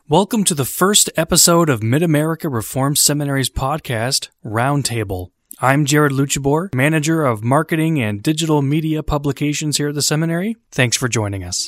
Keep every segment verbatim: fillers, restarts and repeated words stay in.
Welcome to the first episode of Mid-America Reformed Seminary's podcast, Roundtable. I'm Jared Luchabor, Manager of Marketing and Digital Media Publications here at the seminary. Thanks for joining us.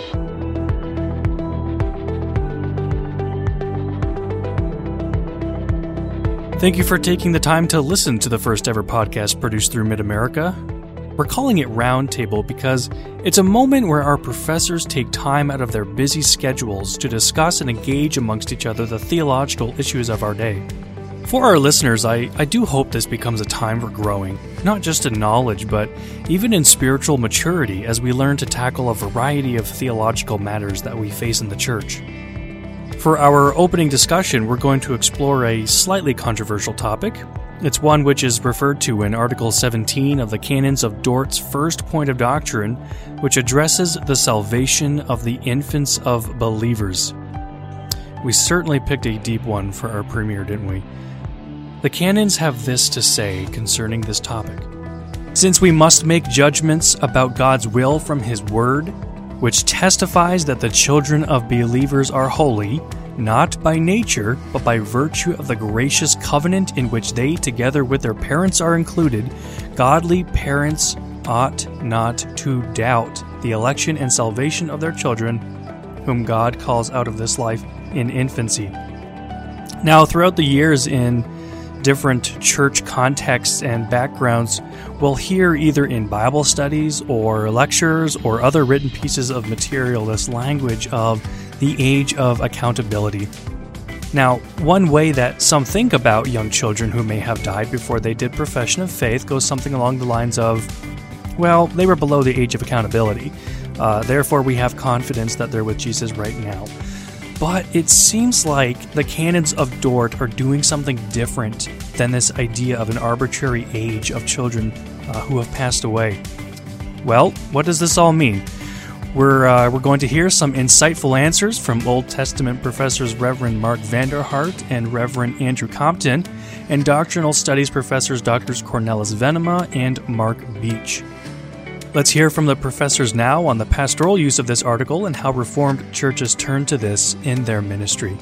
Thank you for taking the time to listen to the first ever podcast produced through Mid-America. We're calling it Roundtable because it's a moment where our professors take time out of their busy schedules to discuss and engage amongst each other the theological issues of our day. For our listeners, I, I do hope this becomes a time for growing, not just in knowledge, but even in spiritual maturity as we learn to tackle a variety of theological matters that we face in the church. For our opening discussion, we're going to explore a slightly controversial topic. It's one which is referred to in Article seventeen of the Canons of Dort's First Point of Doctrine, which addresses the salvation of the infants of believers. We certainly picked a deep one for our premiere, didn't we? The canons have this to say concerning this topic. Since we must make judgments about God's will from His Word, which testifies that the children of believers are holy, not by nature, but by virtue of the gracious covenant in which they, together with their parents, are included, godly parents ought not to doubt the election and salvation of their children, whom God calls out of this life in infancy. Now, throughout the years in different church contexts and backgrounds, we'll hear either in Bible studies or lectures or other written pieces of material this language of the age of accountability. Now, one way that some think about young children who may have died before they did profession of faith goes something along the lines of, well, they were below the age of accountability. Uh, therefore, we have confidence that they're with Jesus right now. But it seems like the canons of Dort are doing something different than this idea of an arbitrary age of children uh, who have passed away. Well, what does this all mean? We're uh, we're going to hear some insightful answers from Old Testament professors Reverend Mark Vanderhart and Reverend Andrew Compton, and doctrinal studies professors Doctors Cornelis Venema and Mark Beach. Let's hear from the professors now on the pastoral use of this article and how Reformed churches turn to this in their ministry.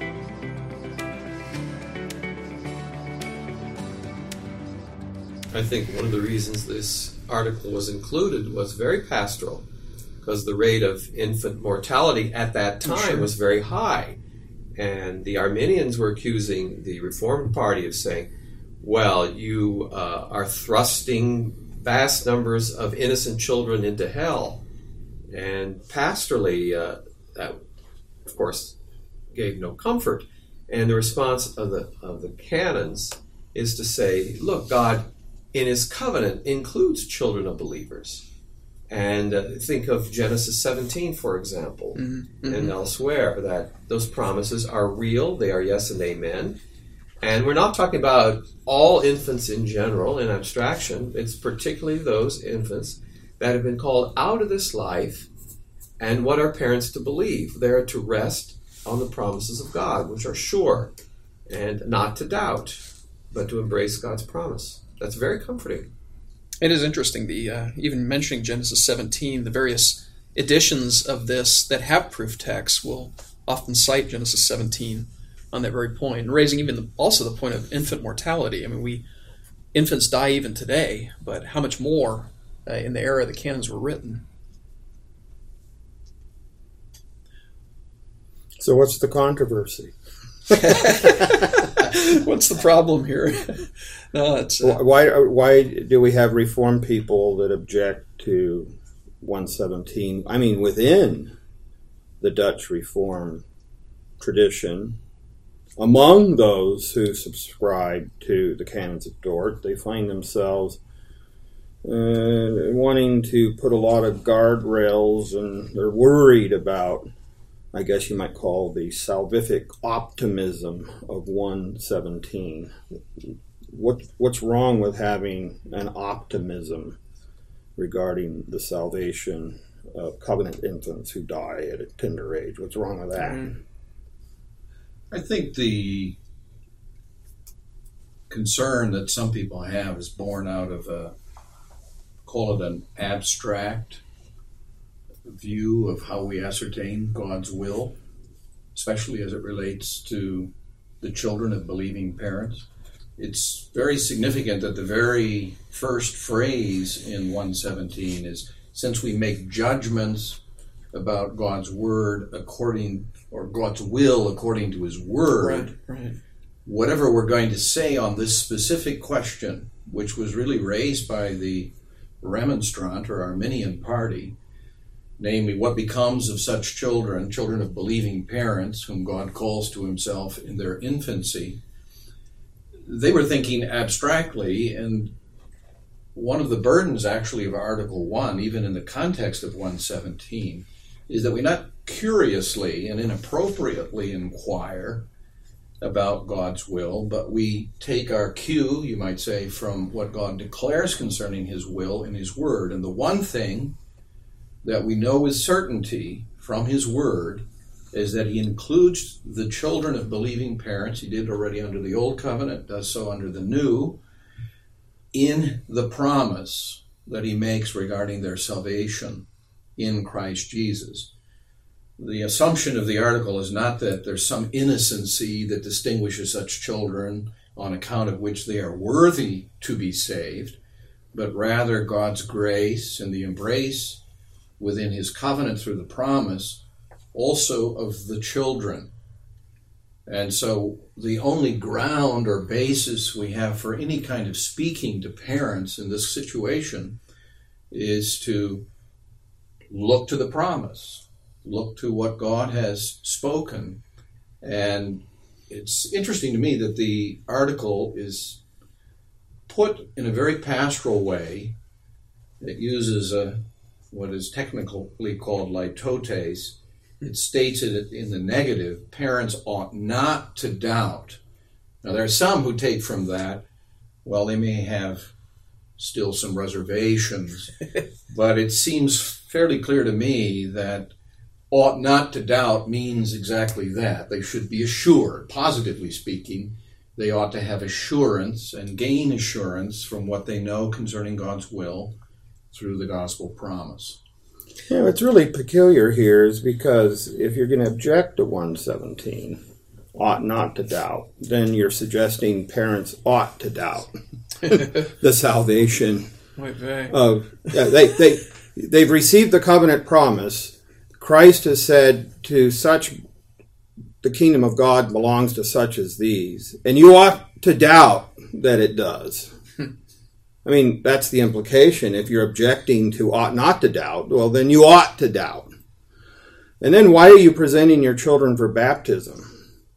I think one of the reasons this article was included was very pastoral, because the rate of infant mortality at that time sure. was very high. And the Arminians were accusing the Reformed Party of saying, well, you uh, are thrusting vast numbers of innocent children into hell. And pastorally, uh, that, of course, gave no comfort. And the response of the of the canons is to say, look, God, in His covenant, includes children of believers. And uh, think of Genesis seventeen, for example, mm-hmm. and elsewhere, that those promises are real, they are yes and amen. And we're not talking about all infants in general, in abstraction. It's particularly those infants that have been called out of this life. And what are parents to believe? They are to rest on the promises of God, which are sure, and not to doubt, but to embrace God's promise. That's very comforting. It is interesting, the uh, even mentioning Genesis seventeen, the various editions of this that have proof texts will often cite Genesis seventeen on that very point, and raising even the, also the point of infant mortality. I mean, we infants die even today, but how much more uh, in the era the canons were written? So what's the controversy? What's the problem here? No, it's uh, why why do we have Reformed people that object to one seventeen? I mean, within the Dutch Reformed tradition, among those who subscribe to the canons of Dort, they find themselves uh, wanting to put a lot of guardrails, and they're worried about, I guess you might call, the salvific optimism of one seventeen. What what's wrong with having an optimism regarding the salvation of covenant infants who die at a tender age? What's wrong with that? Mm-hmm. I think the concern that some people have is born out of a, call it an abstract view of how we ascertain God's will. especially as it relates to the children of believing parents. It's very significant that the very first phrase in one seventeen is, since we make judgments about God's word according, or God's will according to his word, Right, right. whatever we're going to say on this specific question, which was really raised by the Remonstrant or Arminian party, namely, what becomes of such children, children of believing parents, whom God calls to himself in their infancy, they were thinking abstractly, and one of the burdens actually of Article one, even in the context of one seventeen, is that we not curiously and inappropriately inquire about God's will, but we take our cue, you might say, from what God declares concerning his will in his word. And the one thing that we know with certainty from his word is that he includes the children of believing parents. He did already under the Old Covenant, does so under the New, in the promise that he makes regarding their salvation in Christ Jesus. The assumption of the article is not that there's some innocency that distinguishes such children on account of which they are worthy to be saved, but rather God's grace and the embrace within his covenant through the promise also of the children. And so the only ground or basis we have for any kind of speaking to parents in this situation is to look to the promise, look to what God has spoken. And it's interesting to me that the article is put in a very pastoral way. It uses a, what is technically called litotes. It states it in the negative. Parents ought not to doubt. Now, there are some who take from that, well, they may have still some reservations, but it seems fairly clear to me that ought not to doubt means exactly that. They should be assured, positively speaking. They ought to have assurance and gain assurance from what they know concerning God's will through the gospel promise. Yeah, what's really peculiar here is because if you're going to object to one seventeen, ought not to doubt, then you're suggesting parents ought to doubt the salvation of yeah, they they they've received the covenant promise. Christ has said to such, the kingdom of God belongs to such as these, and you ought to doubt that it does. I mean, that's the implication. If you're objecting to ought not to doubt, well, then you ought to doubt. And then why are you presenting your children for baptism?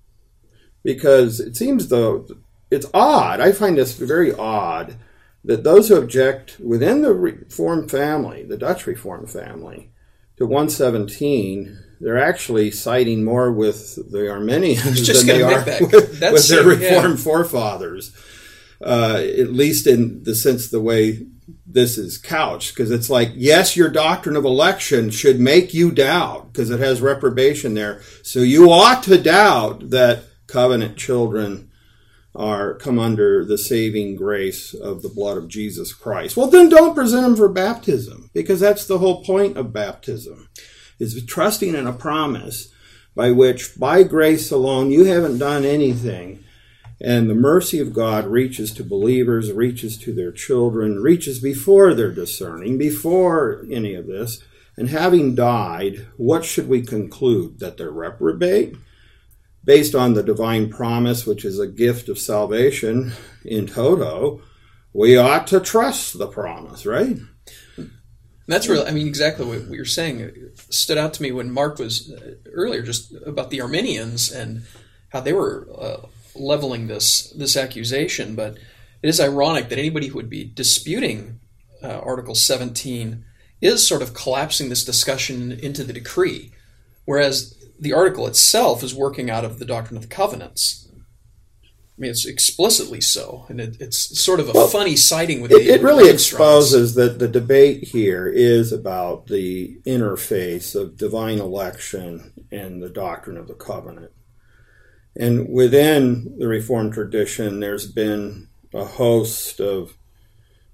Because it seems though, it's odd, I find this very odd, that those who object within the Reformed family, the Dutch Reformed family, to one seventeen, they're actually siding more with the Arminians than they are with, with their Reformed yeah. forefathers. Uh, at least in the sense the way this is couched, because it's like, yes, your doctrine of election should make you doubt, because it has reprobation there. So you ought to doubt that covenant children are come under the saving grace of the blood of Jesus Christ. Well, then don't present them for baptism, because that's the whole point of baptism, is trusting in a promise by which, by grace alone, you haven't done anything. And the mercy of God reaches to believers, reaches to their children, reaches before they're discerning, before any of this. And having died, what should we conclude? That they're reprobate? Based on the divine promise, which is a gift of salvation in toto, we ought to trust the promise, right? That's really, I mean, exactly what you're saying. It stood out to me when Mark was uh, earlier just about the Arminians and how they were Uh, leveling this this accusation, but it is ironic that anybody who would be disputing uh, Article seventeen is sort of collapsing this discussion into the decree, whereas the article itself is working out of the doctrine of the covenants. I mean, it's explicitly so, and it, it's sort of a well, funny siding with it, the it really exposes that the debate here is about the interface of divine election and the doctrine of the covenant. And within the Reformed tradition, there's been a host of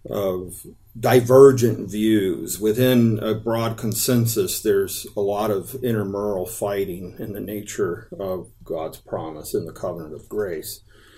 of divergent views. Within a broad consensus, there's a lot of intramural fighting in the nature of God's promise in the covenant of grace.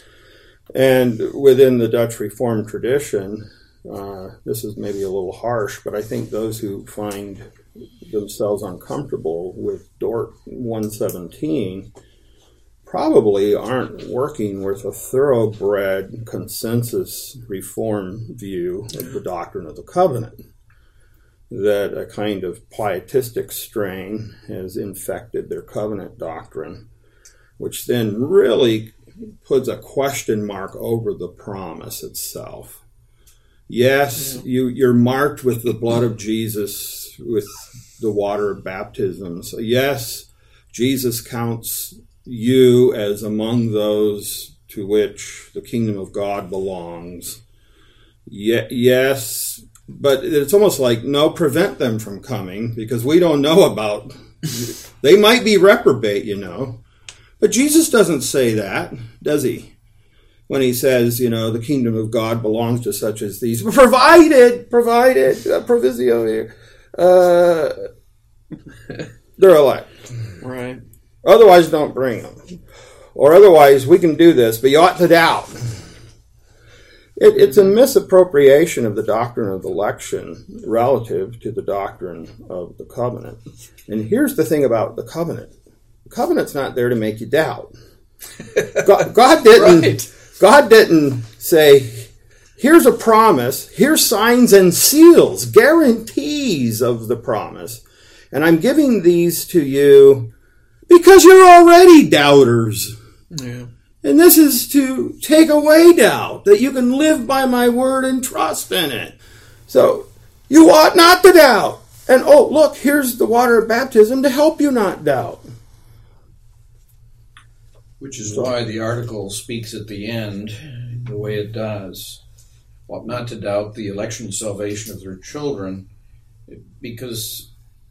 And within the Dutch Reformed tradition, uh, this is maybe a little harsh, but I think those who find themselves uncomfortable with Dort one seventeen probably aren't working with a thoroughbred consensus reform view of the doctrine of the covenant. That a kind of pietistic strain has infected their covenant doctrine, which then really puts a question mark over the promise itself. Yes, you, you're marked with the blood of Jesus, with the water of baptism. So yes, Jesus counts you as among those to which the kingdom of God belongs. Ye- yes, but it's almost like, no, prevent them from coming, because we don't know about, they might be reprobate, you know. But Jesus doesn't say that, does he? When he says, you know, the kingdom of God belongs to such as these, provided, provided, uh, provisio here, uh, they're elect. Right. Otherwise, don't bring them. Or otherwise, we can do this, but you ought to doubt. It, it's a misappropriation of the doctrine of election relative to the doctrine of the covenant. And here's the thing about the covenant. The covenant's not there to make you doubt. God, God didn't, right. God didn't say, here's a promise, here's signs and seals, guarantees of the promise, and I'm giving these to you because you're already doubters. Yeah. And this is to take away doubt, that you can live by my word and trust in it. So you ought not to doubt. And oh, look, here's the water of baptism to help you not doubt. Which is why the article speaks at the end the way it does. Ought not to doubt the election and salvation of their children, because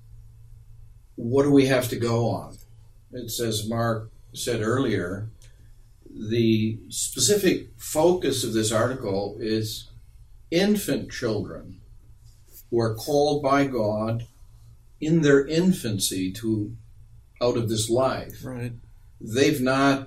what do we have to go on? It says, Mark said earlier, the specific focus of this article is infant children who are called by God in their infancy to out of this life. Right. They've not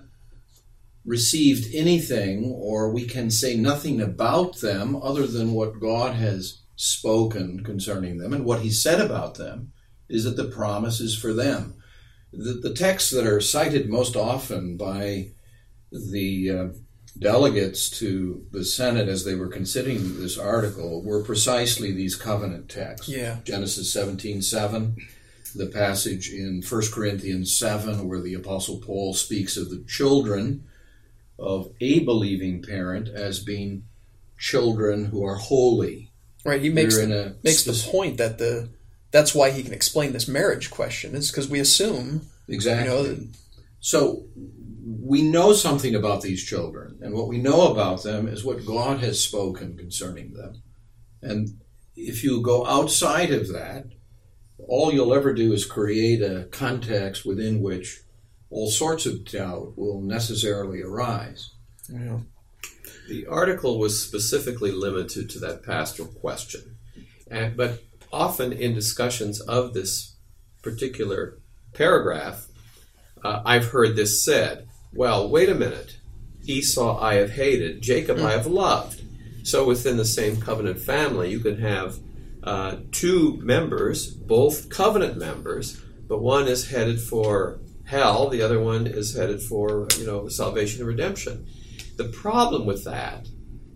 received anything, or we can say nothing about them other than what God has spoken concerning them, and what he said about them is that the promise is for them. The, the texts that are cited most often by the uh, delegates to the Senate as they were considering this article were precisely these covenant texts. Yeah. Genesis seventeen seven, the passage in First Corinthians seven where the Apostle Paul speaks of the children of a believing parent as being children who are holy. Right, he makes, the, makes the point that the that's why he can explain this marriage question. It's because we assume... Exactly. You know, that, so we know something about these children, and what we know about them is what God has spoken concerning them. And if you go outside of that, all you'll ever do is create a context within which all sorts of doubt will necessarily arise. Yeah. The article was specifically limited to that pastoral question. And, but often in discussions of this particular paragraph, uh, I've heard this said, well, wait a minute. Esau I have hated, Jacob I have loved. So within the same covenant family, you can have uh, two members, both covenant members, but one is headed for hell, the other one is headed for, you know, salvation and redemption. The problem with that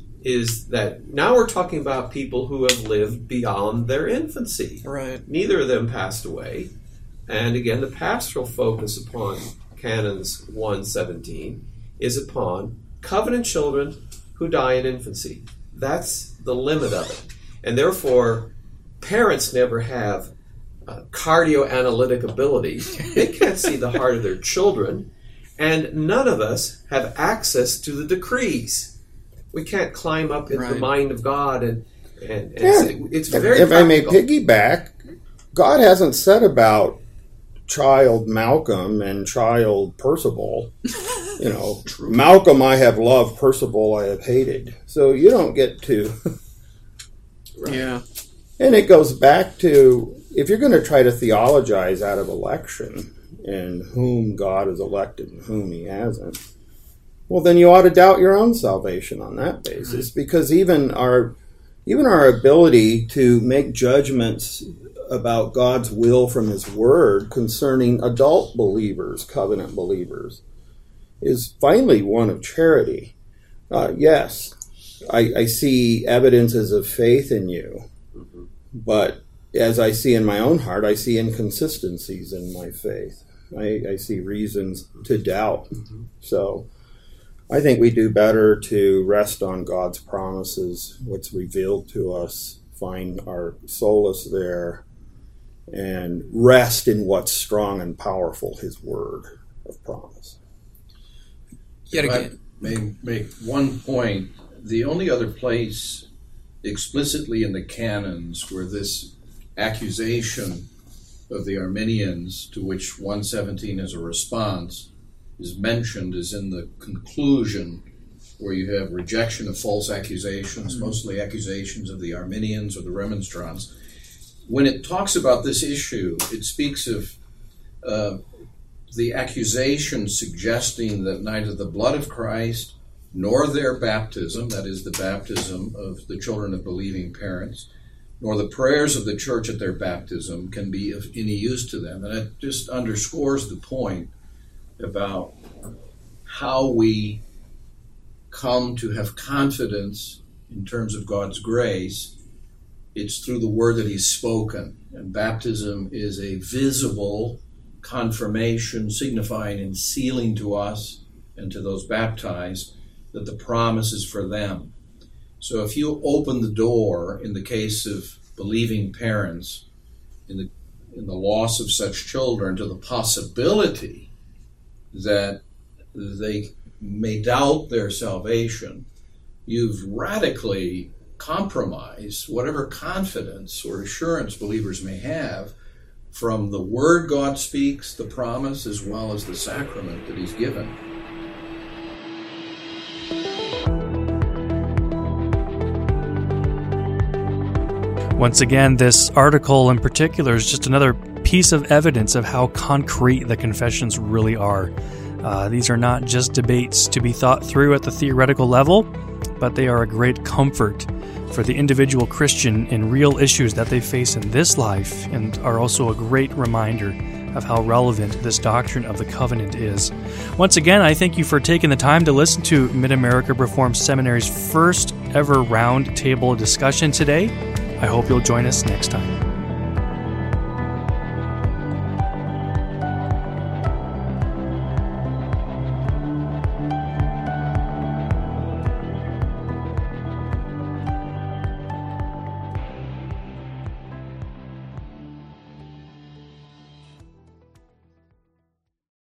is that now we're talking about people who have lived beyond their infancy. Right. Neither of them passed away. And again, the pastoral focus upon Canons one seventeen is upon covenant children who die in infancy. That's the limit of it. And therefore, parents never have uh, cardio-analytic ability. They can't see the heart of their children. And none of us have access to the decrees. We can't climb up into right. the mind of God. And, and, and Yeah. say, it's very If I may practical. piggyback, God hasn't said about child Malcolm and child Percival, you know, Malcolm I have loved, Percival I have hated. So you don't get to Right. Yeah. And it goes back to, if you're going to try to theologize out of election and whom God has elected and whom he hasn't, well, then you ought to doubt your own salvation on that basis, because even our even our ability to make judgments about God's will from his word concerning adult believers, covenant believers, is finally one of charity. Uh, yes, I, I see evidences of faith in you, mm-hmm. but as I see in my own heart, I see inconsistencies in my faith. I, I see reasons to doubt. Mm-hmm. So I think we do better to rest on God's promises, what's revealed to us, find our solace there, and rest in what's strong and powerful, his word of promise. Yet again, I may make one point. The only other place explicitly in the canons where this accusation of the Arminians, to which one seventeen is a response, is mentioned is in the conclusion, where you have rejection of false accusations, mm-hmm. mostly accusations of the Arminians or the Remonstrants. When it talks about this issue, it speaks of uh, the accusation suggesting that neither the blood of Christ nor their baptism, that is the baptism of the children of believing parents, nor the prayers of the church at their baptism can be of any use to them. And it just underscores the point about how we come to have confidence in terms of God's grace. It's through the word that he's spoken. And baptism is a visible confirmation, signifying and sealing to us and to those baptized that the promise is for them. So if you open the door, in the case of believing parents, in the in the loss of such children, to the possibility that they may doubt their salvation, you've radically compromised whatever confidence or assurance believers may have from the word God speaks, the promise, as well as the sacrament that he's given. Once again, this article in particular is just another piece of evidence of how concrete the confessions really are. Uh, these are not just debates to be thought through at the theoretical level, but they are a great comfort for the individual Christian in real issues that they face in this life, and are also a great reminder of how relevant this doctrine of the covenant is. Once again, I thank you for taking the time to listen to Mid-America Reformed Seminary's first ever round table discussion today. I hope you'll join us next time.